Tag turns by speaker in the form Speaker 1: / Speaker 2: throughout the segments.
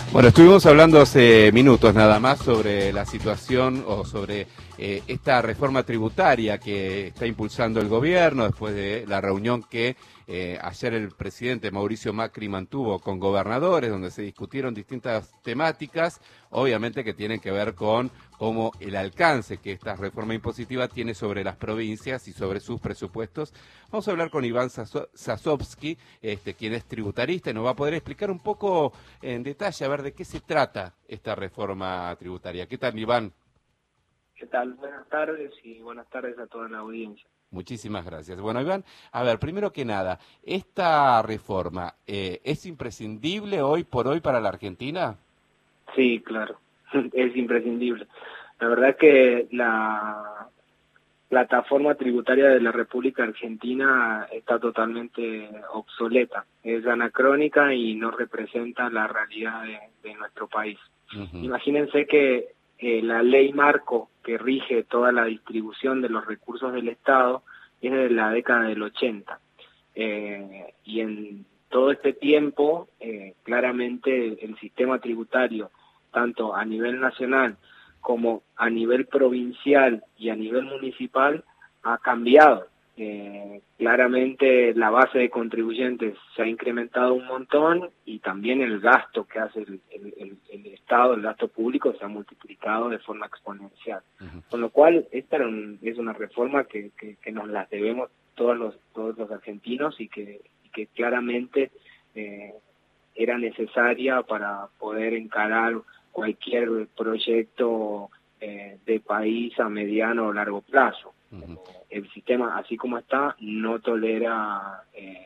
Speaker 1: Bueno, estuvimos hablando hace minutos nada más sobre la situación o sobre esta reforma tributaria que está impulsando el gobierno después de la reunión que ayer el presidente Mauricio Macri mantuvo con gobernadores, donde se discutieron distintas temáticas, obviamente que tienen que ver con cómo el alcance que esta reforma impositiva tiene sobre las provincias y sobre sus presupuestos. Vamos a hablar con Iván Sasovsky, quien es tributarista, y nos va a poder explicar un poco en detalle a ver de qué se trata esta reforma tributaria. ¿Qué tal, Iván?
Speaker 2: ¿Qué tal? Buenas tardes y buenas tardes a toda la audiencia.
Speaker 1: Muchísimas gracias. Bueno, Iván, a ver, primero que nada, ¿esta reforma es imprescindible hoy por hoy para la Argentina?
Speaker 2: Sí, claro, es imprescindible. La verdad que la plataforma tributaria de la República Argentina está totalmente obsoleta, es anacrónica y no representa la realidad de nuestro país. Imagínense que la ley marco que rige toda la distribución de los recursos del Estado es de la década del 80. Y en todo este tiempo, claramente el sistema tributario, tanto a nivel nacional como a nivel provincial y a nivel municipal, ha cambiado. Claramente la base de contribuyentes se ha incrementado un montón y también el gasto que hace el Estado, el gasto público, se ha multiplicado de forma exponencial. Con lo cual, esta es una reforma que nos la debemos todos los argentinos y que claramente era necesaria para poder encarar cualquier proyecto de país a mediano o largo plazo. El sistema, así como está, no tolera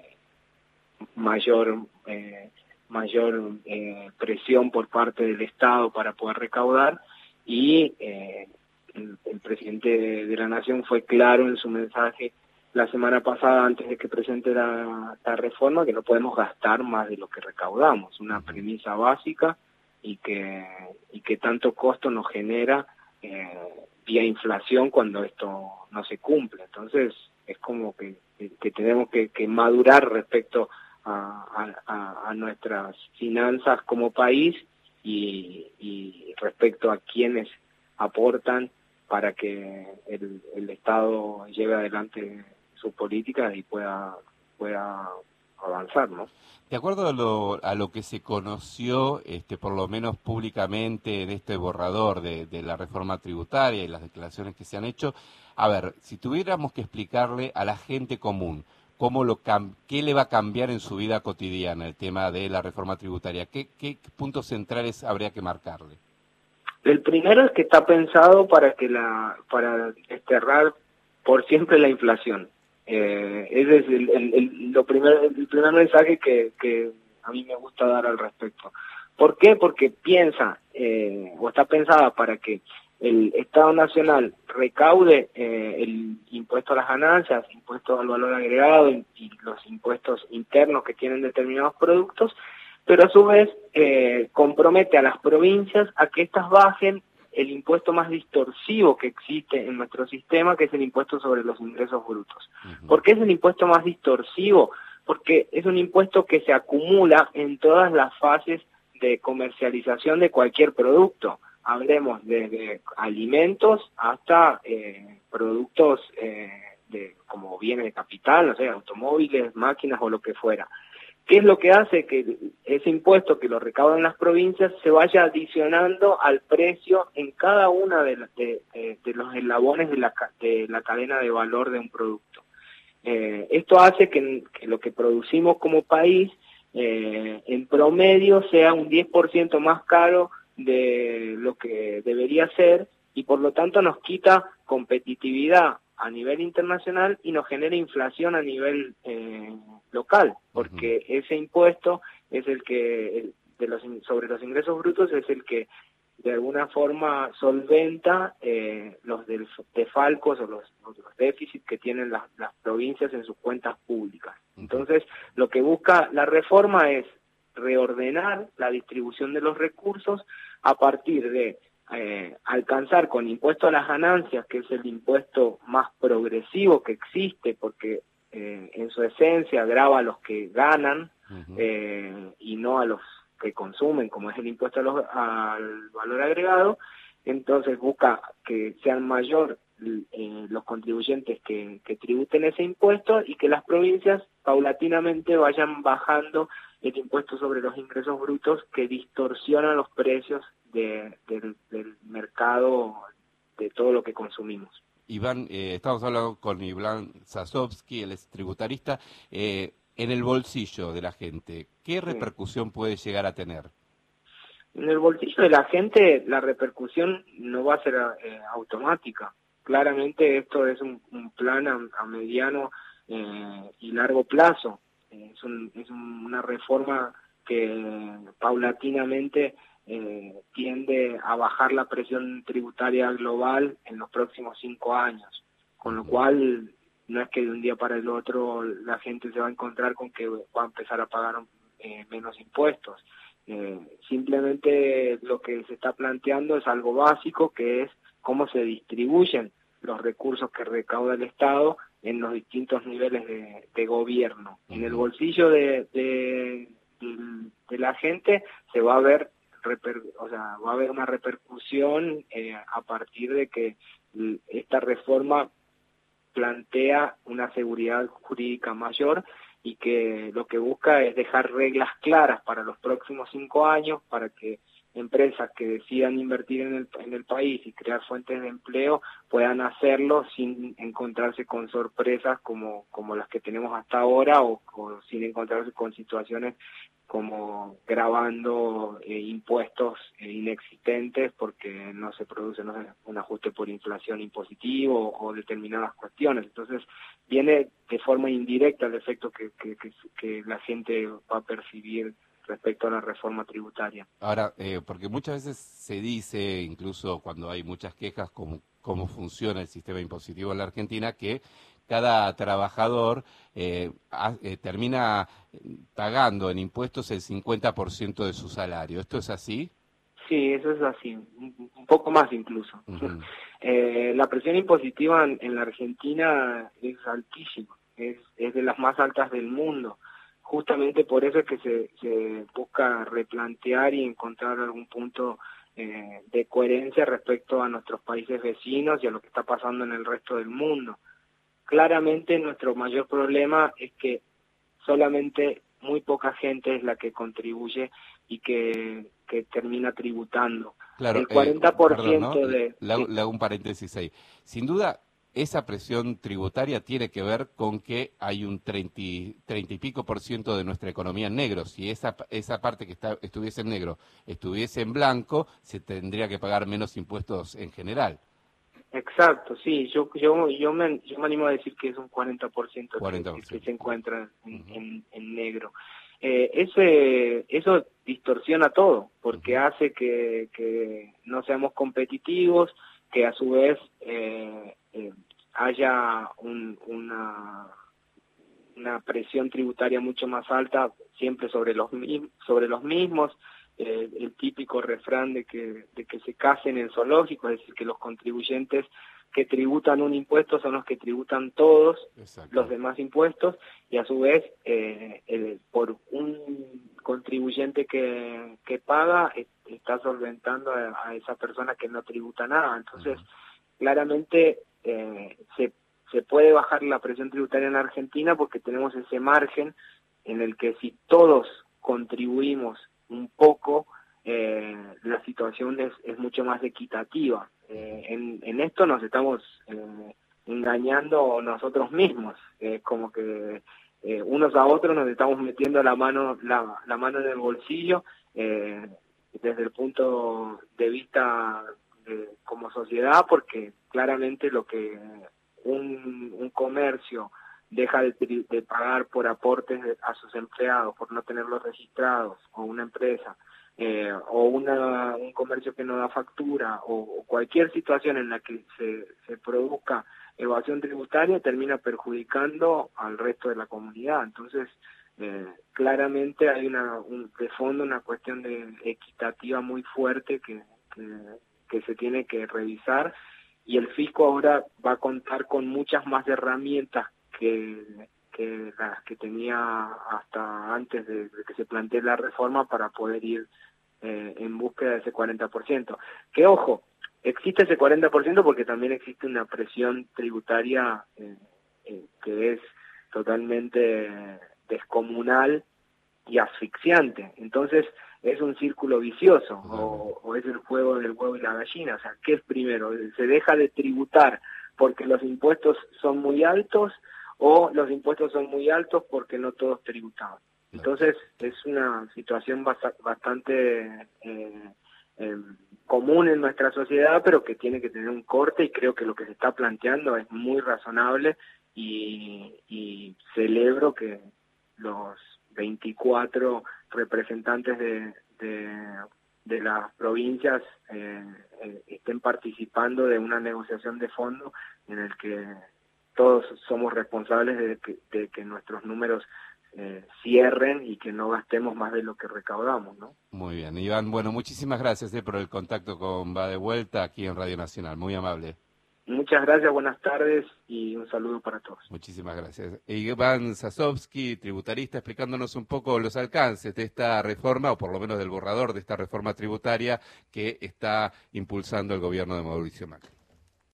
Speaker 2: mayor presión por parte del Estado para poder recaudar, y el presidente de la Nación fue claro en su mensaje la semana pasada, antes de que presente la reforma, que no podemos gastar más de lo que recaudamos, una premisa básica, y que tanto costo nos genera vía inflación cuando esto no se cumple. Entonces es como que tenemos que madurar respecto a nuestras finanzas como país y respecto a quienes aportan para que el Estado lleve adelante sus políticas y pueda avanzar, ¿no?
Speaker 1: De acuerdo a lo que se conoció, por lo menos públicamente, de este borrador de la reforma tributaria y las declaraciones que se han hecho, a ver, si tuviéramos que explicarle a la gente común qué le va a cambiar en su vida cotidiana el tema de la reforma tributaria, ¿qué puntos centrales habría que marcarle?
Speaker 2: El primero es que está pensado para desterrar por siempre la inflación. Ese es el primer mensaje que a mí me gusta dar al respecto. ¿Por qué? Porque o está pensada para que el Estado Nacional recaude el impuesto a las ganancias, impuesto al valor agregado y los impuestos internos que tienen determinados productos, pero a su vez compromete a las provincias a que éstas bajen el impuesto más distorsivo que existe en nuestro sistema, que es el impuesto sobre los ingresos brutos. ¿Por qué es el impuesto más distorsivo? Porque es un impuesto que se acumula en todas las fases de comercialización de cualquier producto. Hablemos desde alimentos hasta productos como bienes de capital, no sé, automóviles, máquinas o lo que fuera. ¿Qué es lo que hace? Que ese impuesto que lo recaudan las provincias se vaya adicionando al precio en cada una de los eslabones de la cadena de valor de un producto. Esto hace que lo que producimos como país en promedio sea un 10% más caro de lo que debería ser, y por lo tanto nos quita competitividad a nivel internacional y nos genera inflación a nivel local, porque ese impuesto es el que sobre los ingresos brutos es el que de alguna forma solventa los desfalcos o los déficits que tienen las provincias en sus cuentas públicas. Entonces, lo que busca la reforma es reordenar la distribución de los recursos a partir de alcanzar con impuesto a las ganancias, que es el impuesto más progresivo que existe, porque en su esencia grava a los que ganan y no a los que consumen, como es el impuesto al valor agregado. Entonces busca que sean mayor los contribuyentes que tributen ese impuesto y que las provincias paulatinamente vayan bajando el impuesto sobre los ingresos brutos que distorsionan los precios del mercado de todo lo que consumimos.
Speaker 1: Iván, estamos hablando con Iván Sasovsky, él es tributarista. En el bolsillo de la gente, ¿qué repercusión puede llegar a tener?
Speaker 2: En el bolsillo de la gente la repercusión no va a ser automática. Claramente esto es un plan a mediano y largo plazo. Es una reforma que paulatinamente tiende a bajar la presión tributaria global en los próximos 5 años, con lo cual no es que de un día para el otro la gente se va a encontrar con que va a empezar a pagar menos impuestos. Simplemente lo que se está planteando es algo básico, que es cómo se distribuyen los recursos que recauda el Estado en los distintos niveles de gobierno. En el bolsillo de la gente se va a ver, va a haber una repercusión a partir de que esta reforma plantea una seguridad jurídica mayor y que lo que busca es dejar reglas claras para los próximos 5 años para que empresas que decidan invertir en el país y crear fuentes de empleo puedan hacerlo sin encontrarse con sorpresas como las que tenemos hasta ahora o sin encontrarse con situaciones como gravando impuestos inexistentes porque no se produce un ajuste por inflación impositivo o determinadas cuestiones. Entonces viene de forma indirecta el efecto que la gente va a percibir respecto a la reforma tributaria.
Speaker 1: Ahora, porque muchas veces se dice, incluso cuando hay muchas quejas cómo funciona el sistema impositivo en la Argentina, que cada trabajador termina pagando en impuestos el 50% de su salario. ¿Esto es así?
Speaker 2: Sí, eso es así, un poco más incluso.
Speaker 1: Uh-huh.
Speaker 2: La presión impositiva en la Argentina es altísima, es de las más altas del mundo. Justamente por eso es que se busca replantear y encontrar algún punto de coherencia respecto a nuestros países vecinos y a lo que está pasando en el resto del mundo. Claramente nuestro mayor problema es que solamente muy poca gente es la que contribuye y que termina tributando.
Speaker 1: Claro,
Speaker 2: El 40%
Speaker 1: perdón, ¿no?
Speaker 2: de...
Speaker 1: Le hago un paréntesis ahí. Sin duda, esa presión tributaria tiene que ver con que hay un 30 y pico por ciento de nuestra economía en negro. Si esa parte que estuviese en negro estuviese en blanco, se tendría que pagar menos impuestos en general.
Speaker 2: Exacto, sí, yo me animo a decir que es un 40%, 40%. Que se encuentra en negro. Eso distorsiona todo, porque hace que no seamos competitivos, que a su vez haya una presión tributaria mucho más alta siempre sobre los mismos. El típico refrán de que se casen en zoológico, es decir, que los contribuyentes que tributan un impuesto son los que tributan todos los demás impuestos, y a su vez por un contribuyente que paga está solventando a esa persona que no tributa nada. Entonces claramente se puede bajar la presión tributaria en la Argentina porque tenemos ese margen en el que si todos contribuimos un poco, la situación es mucho más equitativa. En esto nos estamos engañando nosotros mismos, como que unos a otros nos estamos metiendo la mano en el bolsillo desde el punto de vista como sociedad, porque claramente lo que un comercio deja de pagar por aportes a sus empleados, por no tenerlos registrados, o una empresa, o un comercio que no da factura, o cualquier situación en la que se produzca evasión tributaria, termina perjudicando al resto de la comunidad. Entonces, claramente hay de fondo una cuestión equitativa muy fuerte que se tiene que revisar, y el fisco ahora va a contar con muchas más herramientas que que tenía hasta antes de que se plantee la reforma para poder ir en búsqueda de ese 40%. Que ojo, existe ese 40% porque también existe una presión tributaria que es totalmente descomunal y asfixiante. Entonces es un círculo vicioso, o es el juego del huevo y la gallina. O sea, ¿qué es primero? ¿Se deja de tributar porque los impuestos son muy altos, o los impuestos son muy altos porque no todos tributaban? Entonces es una situación bastante común en nuestra sociedad, pero que tiene que tener un corte, y creo que lo que se está planteando es muy razonable, y celebro que los 24 representantes de las provincias estén participando de una negociación de fondo en el que todos somos responsables de que nuestros números cierren y que no gastemos más de lo que recaudamos, ¿no?
Speaker 1: Muy bien, Iván. Bueno, muchísimas gracias por el contacto con Va de Vuelta aquí en Radio Nacional. Muy amable.
Speaker 2: Muchas gracias, buenas tardes y un saludo para todos.
Speaker 1: Muchísimas gracias. Iván Sasovsky, tributarista, explicándonos un poco los alcances de esta reforma, o por lo menos del borrador de esta reforma tributaria que está impulsando el gobierno de Mauricio Macri.